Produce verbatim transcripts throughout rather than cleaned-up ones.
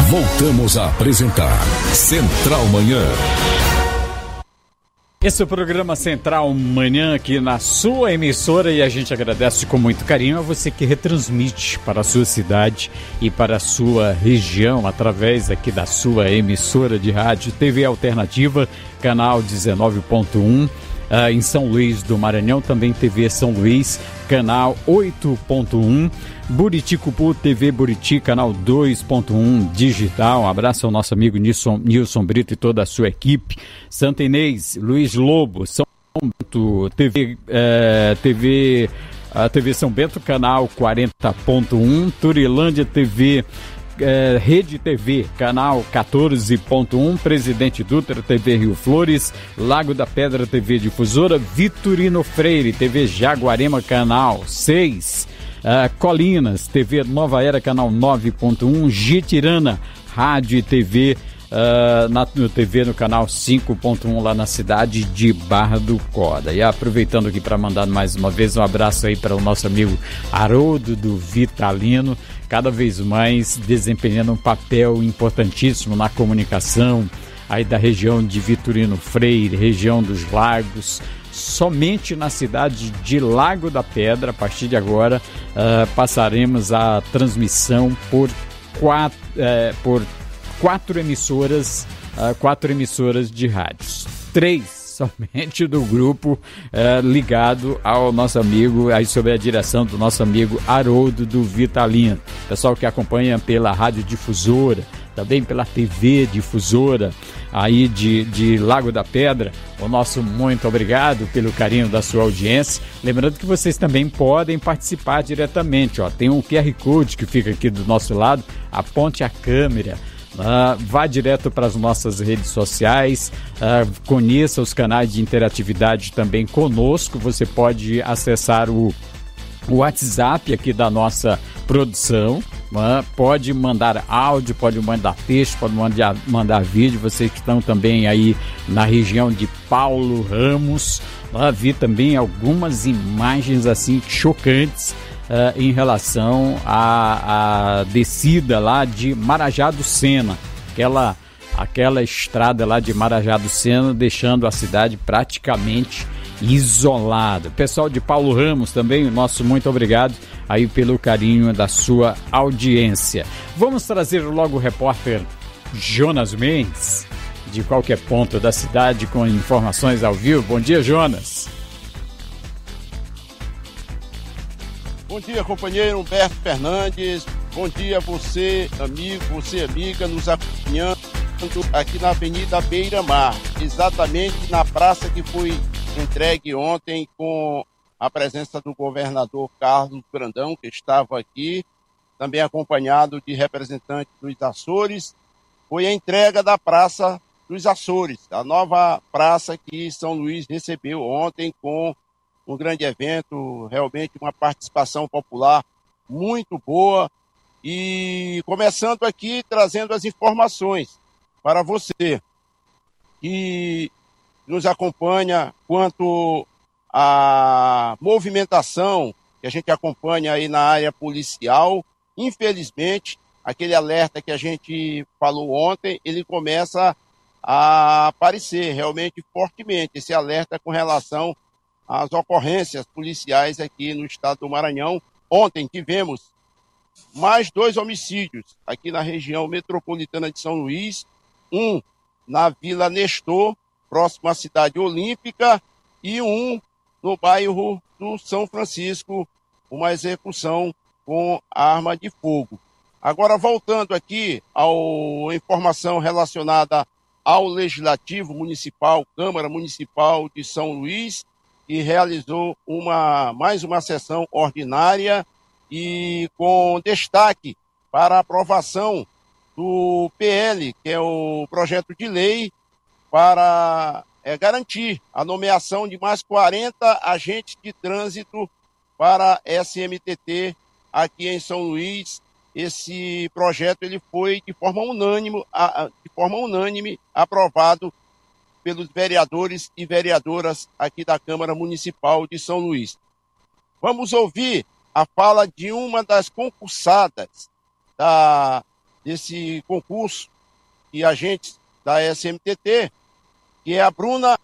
Voltamos a apresentar Central Manhã. Esse é o programa Central Manhã aqui na sua emissora e a gente agradece com muito carinho a você que retransmite para a sua cidade e para a sua região através aqui da sua emissora de rádio T V Alternativa, canal dezenove ponto um. Uh, em São Luís do Maranhão, também T V São Luís, canal oito ponto um, Buriticupu, T V Buriti, canal dois ponto um digital. Um abraço ao nosso amigo Nilson, Nilson Brito e toda a sua equipe. Santa Inês, Luiz Lobo, São Bento, T V, eh, T V, a T V São Bento, canal quarenta ponto um, Turilândia T V, É, Rede T V, canal quatorze ponto um, Presidente Dutra, T V Rio Flores, Lago da Pedra, T V Difusora, Vitorino Freire, T V Jaguarema, canal seis, uh, Colinas, T V Nova Era, canal nove ponto um, Gitirana, Rádio e T V, uh, na no T V no canal cinco ponto um, lá na cidade de Barra do Corda. E aproveitando aqui para mandar mais uma vez um abraço aí para o nosso amigo Haroldo do Vitalino, cada vez mais desempenhando um papel importantíssimo na comunicação aí da região de Vitorino Freire, região dos Lagos. Somente na cidade de Lago da Pedra, a partir de agora, uh, passaremos a transmissão por quatro, uh, por quatro emissoras, uh, quatro emissoras de rádios. Três somente do grupo eh, ligado ao nosso amigo, aí sob a direção do nosso amigo Haroldo do Vitalino. Pessoal que acompanha pela Rádio Difusora, também pela T V Difusora, aí de, de Lago da Pedra, o nosso muito obrigado pelo carinho da sua audiência. Lembrando que vocês também podem participar diretamente, ó, tem um Q R Code que fica aqui do nosso lado, aponte a câmera. Uh, vá direto para as nossas redes sociais, uh, conheça os canais de interatividade também conosco. Você pode acessar o, o WhatsApp aqui da nossa produção, uh, pode mandar áudio, pode mandar texto, pode mandar, mandar vídeo. Vocês que estão também aí na região de Paulo Ramos, uh, vi também algumas imagens assim chocantes Uh, em relação à, à descida lá de Marajá do Sena, aquela, aquela estrada lá de Marajá do Sena, deixando a cidade praticamente isolada. Pessoal de Paulo Ramos também, nosso muito obrigado aí pelo carinho da sua audiência. Vamos trazer logo o repórter Jonas Mendes, de qualquer ponto da cidade, com informações ao vivo. Bom dia, Jonas. Bom dia, companheiro Humberto Fernandes. Bom dia, você, amigo, você, amiga, nos acompanhando aqui na Avenida Beira Mar, exatamente na praça que foi entregue ontem com a presença do governador Carlos Brandão, que estava aqui, também acompanhado de representantes dos Açores. Foi a entrega da Praça dos Açores, a nova praça que São Luís recebeu ontem com um grande evento, realmente uma participação popular muito boa. E começando aqui, trazendo as informações para você que nos acompanha quanto à movimentação que a gente acompanha aí na área policial. Infelizmente, aquele alerta que a gente falou ontem, ele começa a aparecer realmente fortemente, esse alerta com relação as ocorrências policiais aqui no estado do Maranhão. Ontem tivemos mais dois homicídios aqui na região metropolitana de São Luís, um na Vila Nestor, próximo à cidade olímpica, e um no bairro do São Francisco, uma execução com arma de fogo. Agora, voltando aqui à informação relacionada ao Legislativo Municipal, Câmara Municipal de São Luís, que realizou uma, mais uma sessão ordinária e com destaque para a aprovação do P L, que é o projeto de lei para é, garantir a nomeação de mais quarenta agentes de trânsito para S M T T aqui em São Luís. Esse projeto ele foi de forma unânime, de forma unânime aprovado pelos vereadores e vereadoras aqui da Câmara Municipal de São Luís. Vamos ouvir a fala de uma das concursadas da, desse concurso e agentes da S M T T, que é a Bruna,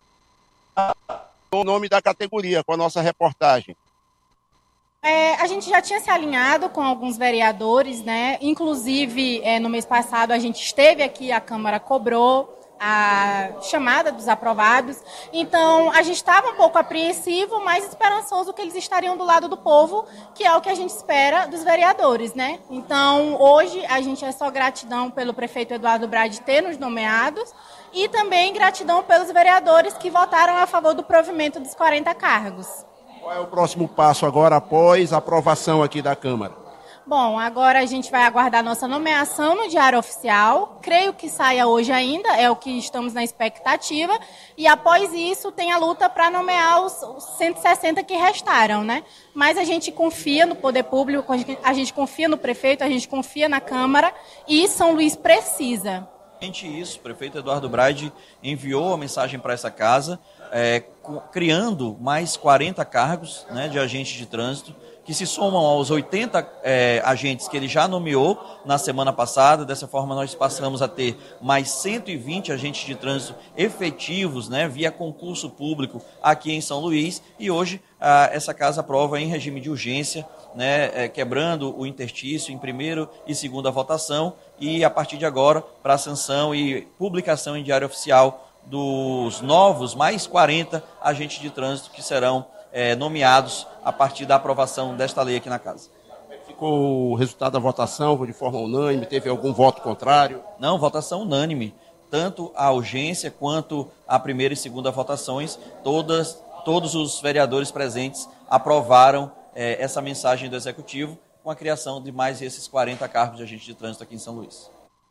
o nome da categoria, com a nossa reportagem. É, a gente já tinha se alinhado com alguns vereadores, né? Inclusive, é, no mês passado, a gente esteve aqui, a Câmara cobrou a chamada dos aprovados. Então, a gente estava um pouco apreensivo, mas esperançoso que eles estariam do lado do povo, que é o que a gente espera dos vereadores, né? Então, hoje, a gente é só gratidão pelo prefeito Eduardo Brade ter nos nomeados e também gratidão pelos vereadores que votaram a favor do provimento dos quarenta cargos. Qual é o próximo passo agora após a aprovação aqui da Câmara? Bom, agora a gente vai aguardar nossa nomeação no Diário Oficial. Creio que saia hoje ainda, é o que estamos na expectativa. E após isso tem a luta para nomear os, os cento e sessenta que restaram, né? Mas a gente confia no poder público, a gente confia no prefeito, a gente confia na Câmara e São Luís precisa. Isso, o prefeito Eduardo Brade enviou a mensagem para essa casa, é, criando mais quarenta cargos, né, de agentes de trânsito, que se somam aos oitenta é, agentes que ele já nomeou na semana passada. Dessa forma, nós passamos a ter mais cento e vinte agentes de trânsito efetivos, né, via concurso público aqui em São Luís. E hoje, ah, essa casa aprova em regime de urgência, né, é, quebrando o interstício em primeira e segunda votação. E, a partir de agora, para a sanção e publicação em Diário Oficial dos novos, mais quarenta agentes de trânsito que serão É, nomeados a partir da aprovação desta lei aqui na casa. Ficou o resultado da votação? Foi de forma unânime? Teve algum voto contrário? Não, votação unânime. Tanto a urgência quanto a primeira e segunda votações, todas, todos os vereadores presentes aprovaram é, essa mensagem do Executivo com a criação de mais esses quarenta cargos de agente de trânsito aqui em São Luís.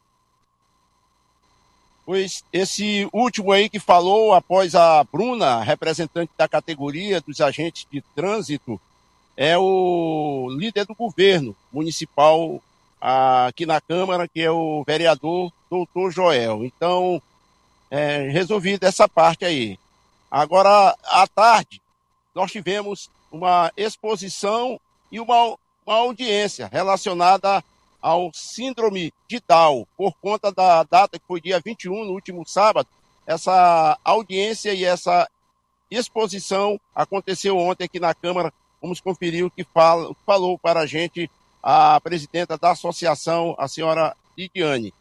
Pois esse último aí que falou, após a Bruna, representante da categoria dos agentes de trânsito, é o líder do governo municipal aqui na Câmara, que é o vereador doutor Joel. Então, é, resolvida essa parte aí. Agora, à tarde, nós tivemos uma exposição e uma, uma audiência relacionada ao síndrome de Down, por conta da data que foi dia vinte e um, no último sábado. Essa audiência e essa exposição aconteceu ontem aqui na Câmara. Vamos conferir o que fala, falou para a gente a presidenta da associação, a senhora Lidiane.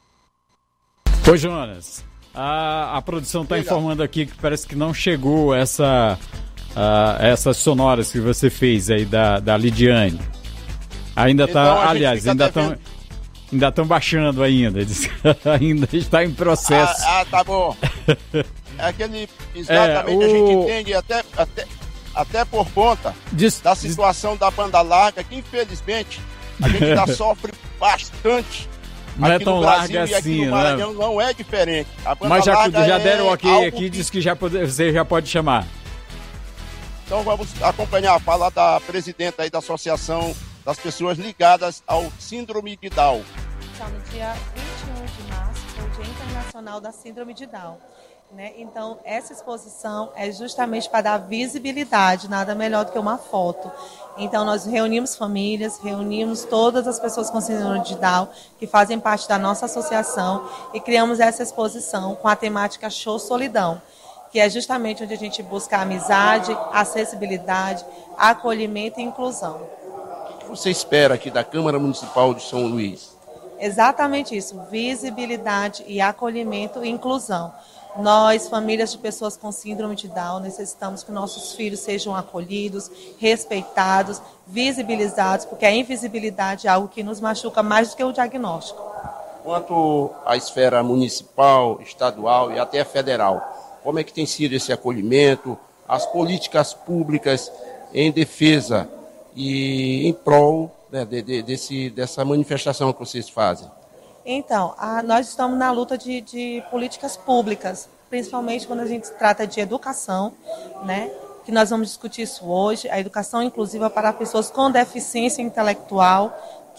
Oi, Jonas. A, a produção está informando aqui que parece que não chegou essa, uh, essas sonoras que você fez aí da, da Lidiane. Ainda está, então, aliás, ainda estão ainda estão baixando ainda, ainda está em processo. Ah, ah tá bom. É aquele, exatamente, é, o... a gente entende até, até, até por conta Diz... da situação da banda larga, que infelizmente a gente ainda sofre bastante. Não aqui é tão no Brasil, larga e aqui assim, no Maranhão, né? Não é diferente. A banda Mas já, larga já deram é ok aqui, que... diz que já pode, você já pode chamar. Então vamos acompanhar a fala da presidenta aí da Associação das Pessoas Ligadas ao Síndrome de Down. Então, no dia vinte e um de março, foi o Dia Internacional da Síndrome de Down. Né? Então, essa exposição é justamente para dar visibilidade, nada melhor do que uma foto. Então, nós reunimos famílias, reunimos todas as pessoas com síndrome de Down, que fazem parte da nossa associação, e criamos essa exposição com a temática Show Solidão, que é justamente onde a gente busca amizade, acessibilidade, acolhimento e inclusão. O que você espera aqui da Câmara Municipal de São Luís? Exatamente isso, visibilidade e acolhimento e inclusão. Nós, famílias de pessoas com síndrome de Down, necessitamos que nossos filhos sejam acolhidos, respeitados, visibilizados, porque a invisibilidade é algo que nos machuca mais do que o diagnóstico. Quanto à esfera municipal, estadual e até federal, como é que tem sido esse acolhimento, as políticas públicas em defesa e em prol, né, de, de, desse, dessa manifestação que vocês fazem? Então, a, nós estamos na luta de, de políticas públicas, principalmente quando a gente trata de educação, né, que nós vamos discutir isso hoje, a educação inclusiva para pessoas com deficiência intelectual,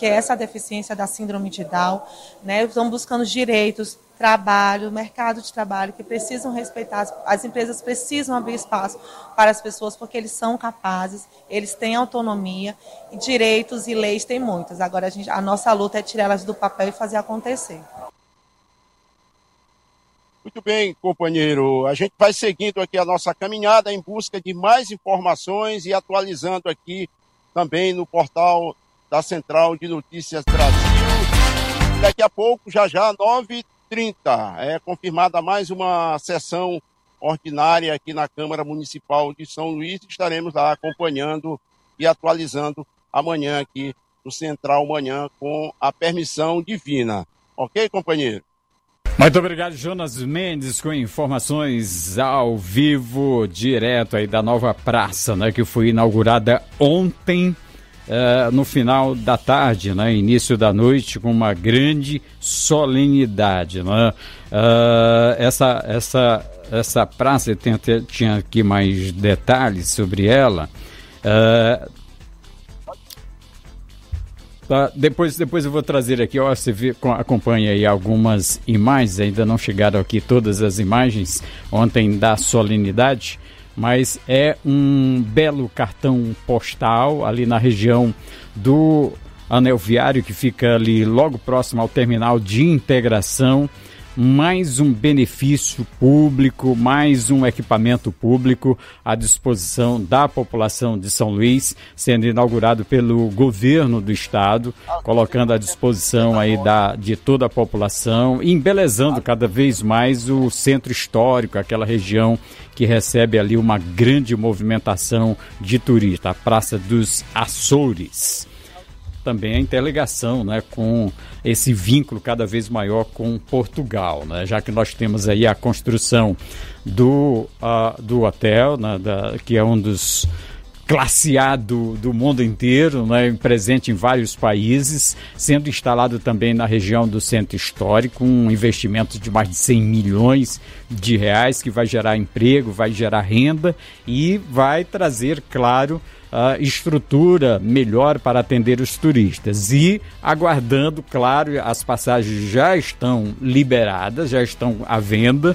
que é essa deficiência da síndrome de Down, né? Estão buscando direitos, trabalho, mercado de trabalho, que precisam respeitar, as empresas precisam abrir espaço para as pessoas, porque eles são capazes, eles têm autonomia, e direitos e leis tem muitas. Agora, a, gente, a nossa luta é tirar elas do papel e fazer acontecer. Muito bem, companheiro. A gente vai seguindo aqui a nossa caminhada em busca de mais informações e atualizando aqui também no portal da Central de Notícias Brasil. Daqui a pouco, já já, nove e trinta, é confirmada mais uma sessão ordinária aqui na Câmara Municipal de São Luís. Estaremos lá acompanhando e atualizando amanhã aqui no Central Manhã com a permissão divina. Ok, companheiro? Muito obrigado, Jonas Mendes, com informações ao vivo, direto aí da nova praça, né, que foi inaugurada ontem, uh, no final da tarde, né, início da noite, com uma grande solenidade, né? Uh, essa, essa, essa praça, tem até, tinha aqui mais detalhes sobre ela. Uh, Tá, depois, depois eu vou trazer aqui, ó, você vê, acompanha aí algumas imagens, ainda não chegaram aqui todas as imagens ontem da solenidade, mas é um belo cartão postal ali na região do Anel Viário, que fica ali logo próximo ao terminal de integração. Mais um benefício público, mais um equipamento público à disposição da população de São Luís, sendo inaugurado pelo governo do estado, colocando à disposição aí da, de toda a população, embelezando cada vez mais o centro histórico, aquela região que recebe ali uma grande movimentação de turistas, a Praça dos Açores. Também a interligação, né, com esse vínculo cada vez maior com Portugal, né, já que nós temos aí a construção do, uh, do hotel, né, da, que é um dos classe A do, do mundo inteiro, né, presente em vários países, sendo instalado também na região do centro histórico, um investimento de mais de cem milhões de reais, que vai gerar emprego, vai gerar renda e vai trazer, claro, a estrutura melhor para atender os turistas. E aguardando, claro, as passagens já estão liberadas, já estão à venda,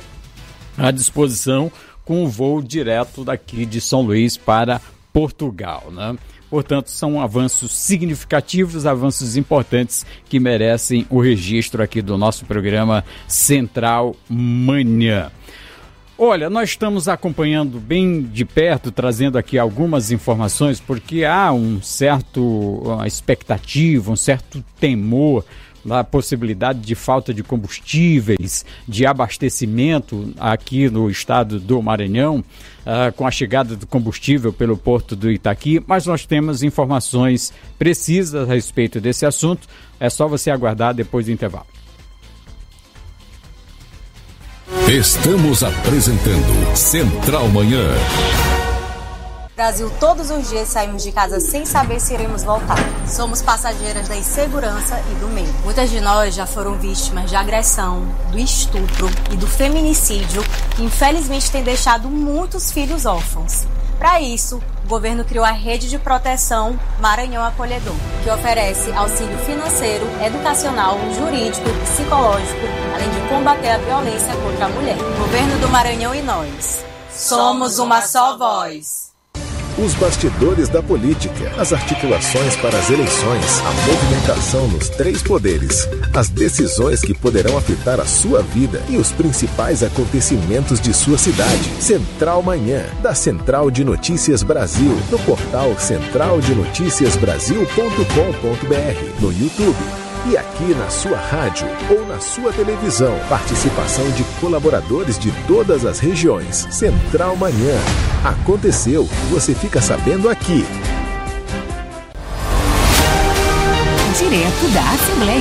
à disposição, com o voo direto daqui de São Luís para Portugal, né? Portanto, são avanços significativos, avanços importantes que merecem o registro aqui do nosso programa Central Manhã. Olha, nós estamos acompanhando bem de perto, trazendo aqui algumas informações, porque há um certo, uma expectativa, um certo temor da possibilidade de falta de combustíveis, de abastecimento aqui no estado do Maranhão, uh, com a chegada do combustível pelo porto do Itaqui, mas nós temos informações precisas a respeito desse assunto, é só você aguardar depois do intervalo. Estamos apresentando Central Manhã. Brasil, todos os dias saímos de casa sem saber se iremos voltar. Somos passageiras da insegurança e do medo. Muitas de nós já foram vítimas de agressão, do estupro e do feminicídio, que infelizmente tem deixado muitos filhos órfãos. Para isso, o governo criou a Rede de Proteção Maranhão Acolhedor, que oferece auxílio financeiro, educacional, jurídico e psicológico, além de combater a violência contra a mulher. Governo do Maranhão e nós. Somos uma só voz. Os bastidores da política, as articulações para as eleições, a movimentação nos três poderes, as decisões que poderão afetar a sua vida e os principais acontecimentos de sua cidade. Central Manhã, da Central de Notícias Brasil, no portal central de noticias brasil ponto com ponto b r, no YouTube e aqui na sua rádio ou na sua televisão. Participação de colaboradores de todas as regiões. Central Manhã. Aconteceu, você fica sabendo aqui. Direto da Assembleia.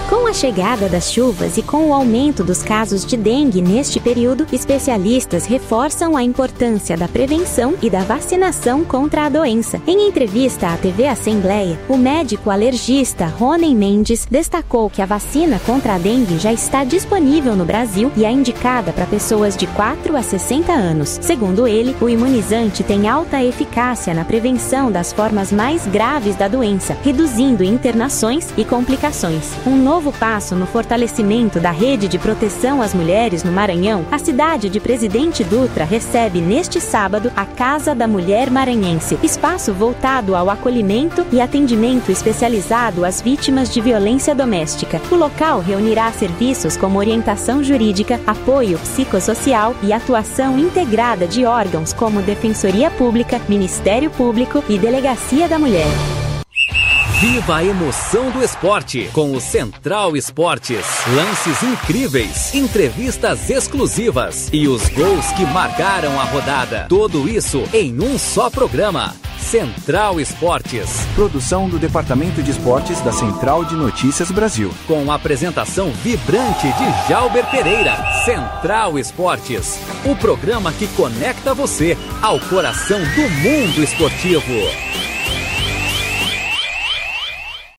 Com a chegada das chuvas e com o aumento dos casos de dengue neste período, especialistas reforçam a importância da prevenção e da vacinação contra a doença. Em entrevista à T V Assembleia, o médico alergista Rony Mendes destacou que a vacina contra a dengue já está disponível no Brasil e é indicada para pessoas de quatro a sessenta anos. Segundo ele, o imunizante tem alta eficácia na prevenção das formas mais graves da doença, reduzindo internações e complicações. Um novo passo no fortalecimento da rede de proteção às mulheres no Maranhão, a cidade de Presidente Dutra recebe neste sábado a Casa da Mulher Maranhense, espaço voltado ao acolhimento e atendimento especializado às vítimas de violência doméstica. O local reunirá serviços como orientação jurídica, apoio psicossocial e atuação integrada de órgãos como Defensoria Pública, Ministério Público e Delegacia da Mulher. Viva a emoção do esporte com o Central Esportes. Lances incríveis, entrevistas exclusivas e os gols que marcaram a rodada. Tudo isso em um só programa. Central Esportes. Produção do Departamento de Esportes da Central de Notícias Brasil. Com apresentação vibrante de Jalber Pereira. Central Esportes. O programa que conecta você ao coração do mundo esportivo.